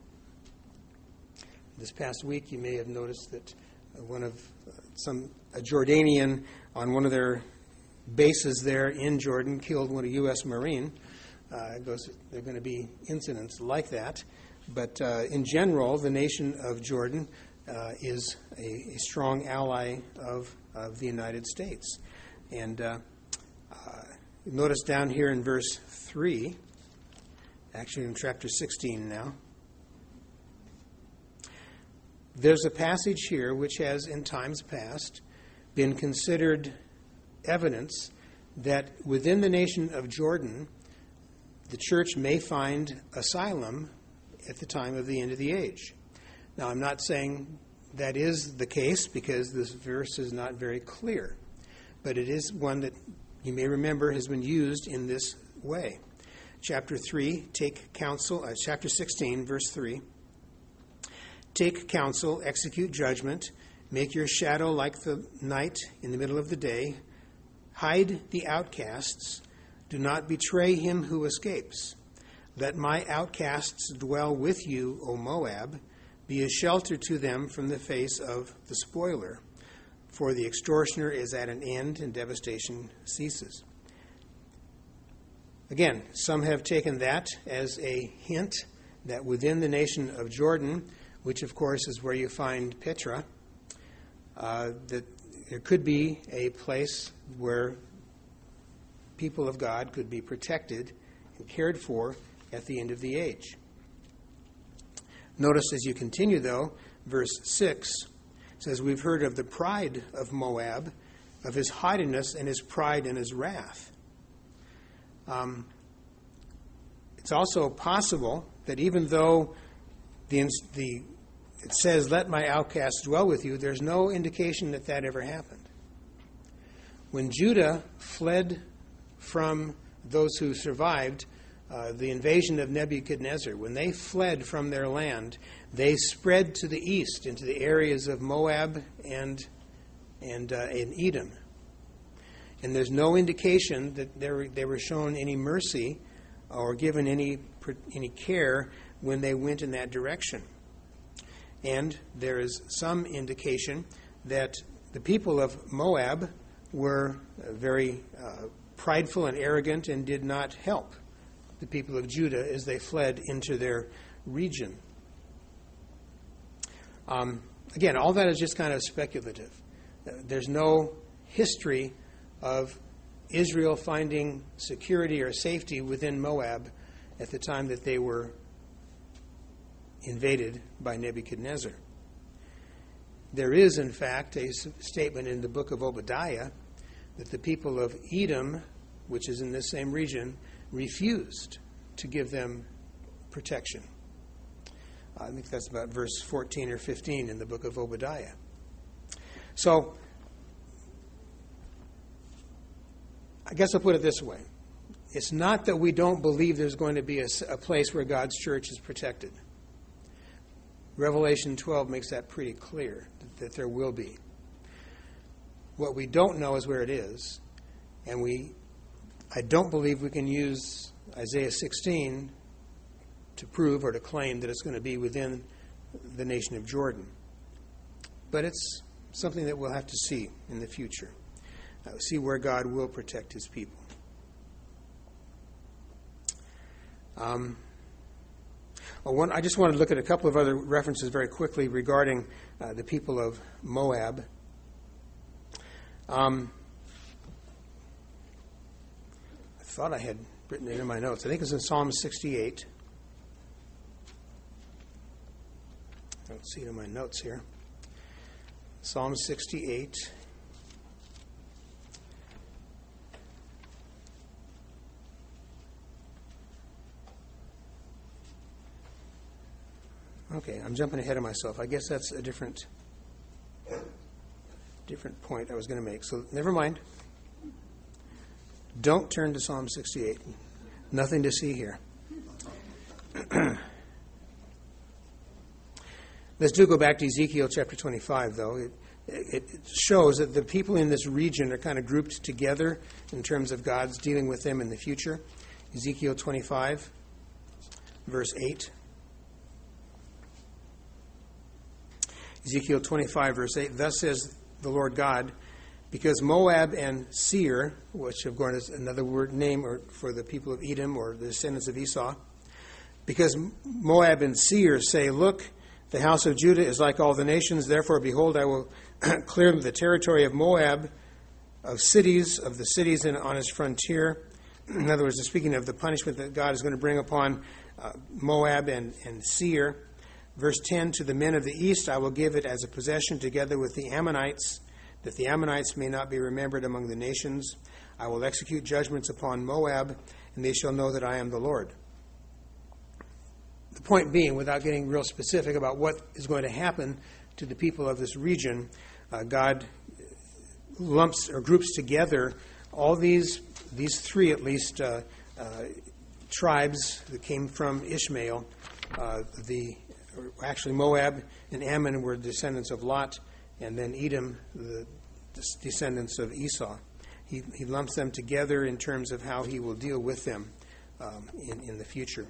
This past week, you may have noticed that uh, one of uh, some a Jordanian on one of their bases there in Jordan killed one a U S Marine. Uh, it goes, there are going to be incidents like that, but uh, in general, the nation of Jordan uh, is a, a strong ally of of the United States, and. Uh, uh, Notice down here in verse three, actually in chapter sixteen now, there's a passage here which has in times past been considered evidence that within the nation of Jordan, the church may find asylum at the time of the end of the age. Now, I'm not saying that is the case because this verse is not very clear, but it is one that you may remember has been used in this way. Chapter three, take counsel, uh, chapter sixteen, verse three. "Take counsel, execute judgment, make your shadow like the night in the middle of the day. Hide the outcasts, do not betray him who escapes. Let my outcasts dwell with you, O Moab, be a shelter to them from the face of the spoiler. For the extortioner is at an end and devastation ceases." Again, some have taken that as a hint that within the nation of Jordan, which of course is where you find Petra, uh, that there could be a place where people of God could be protected and cared for at the end of the age. Notice as you continue, though, verse six says, we've heard of the pride of Moab, of his haughtiness and his pride and his wrath. Um, it's also possible that even though the, the it says, let my outcasts dwell with you, there's no indication that that ever happened. When Judah fled from those who survived uh, the invasion of Nebuchadnezzar, when they fled from their land, they spread to the east into the areas of Moab and and uh, in Edom. And there's no indication that they were, they were shown any mercy or given any any care when they went in that direction. And there is some indication that the people of Moab were very uh, prideful and arrogant and did not help the people of Judah as they fled into their region. Um, again, all that is just kind of speculative. Uh, there's no history of Israel finding security or safety within Moab at the time that they were invaded by Nebuchadnezzar. There is, in fact, a statement in the book of Obadiah that the people of Edom, which is in this same region, refused to give them protection. I think that's about verse fourteen or fifteen in the book of Obadiah. So, I guess I'll put it this way. It's not that we don't believe there's going to be a, a place where God's church is protected. Revelation twelve makes that pretty clear, that, that there will be. What we don't know is where it is, and we, I don't believe we can use Isaiah sixteen to prove or to claim that it's going to be within the nation of Jordan. But it's something that we'll have to see in the future. Uh, see where God will protect his people. Um, well, one, I just want to look at a couple of other references very quickly regarding uh, the people of Moab. Um, I thought I had written it in my notes. I think it's in Psalm sixty-eight. I don't see it in my notes here. Psalm sixty-eight. Okay, I'm jumping ahead of myself. I guess that's a different different point I was going to make. So never mind. Don't turn to Psalm sixty-eight. Nothing to see here. Let's do go back to Ezekiel chapter twenty-five, though. It, it, it shows that the people in this region are kind of grouped together in terms of God's dealing with them in the future. Ezekiel twenty-five, verse eight. Ezekiel twenty-five, verse eight, thus says the Lord God, because Moab and Seir, which of course is another word name or for the people of Edom or the descendants of Esau, because Moab and Seir say, look, the house of Judah is like all the nations, therefore, behold, I will clear the territory of Moab, of cities, of the cities in, on his frontier. In other words, speaking of the punishment that God is going to bring upon uh, Moab and, and Seir. Verse ten, to the men of the east I will give it as a possession together with the Ammonites, that the Ammonites may not be remembered among the nations. I will execute judgments upon Moab, and they shall know that I am the Lord. The point being, without getting real specific about what is going to happen to the people of this region, uh, God lumps or groups together all these, these three at least, uh, uh, tribes that came from Ishmael. Uh, the Actually, Moab and Ammon were descendants of Lot, and then Edom, the descendants of Esau. He, he lumps them together in terms of how he will deal with them um, in, in the future.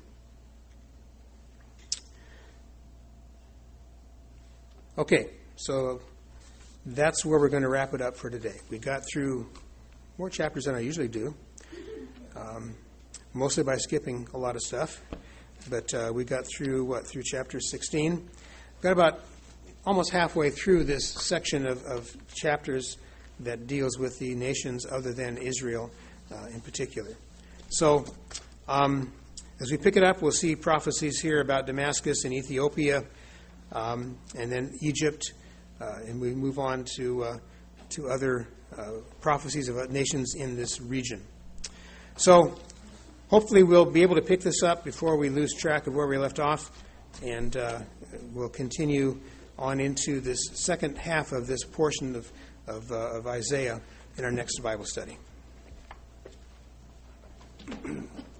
Okay, so that's where we're going to wrap it up for today. We got through more chapters than I usually do, um, mostly by skipping a lot of stuff. But uh, we got through, what, through chapter sixteen. Got about almost halfway through this section of, of chapters that deals with the nations other than Israel uh, in particular. So um, As we pick it up, we'll see prophecies here about Damascus and Ethiopia, um, and then Egypt, uh, and we move on to uh, to other uh, prophecies about nations in this region. So hopefully we'll be able to pick this up before we lose track of where we left off, and uh, we'll continue on into this second half of this portion of, of, uh, of Isaiah in our next Bible study.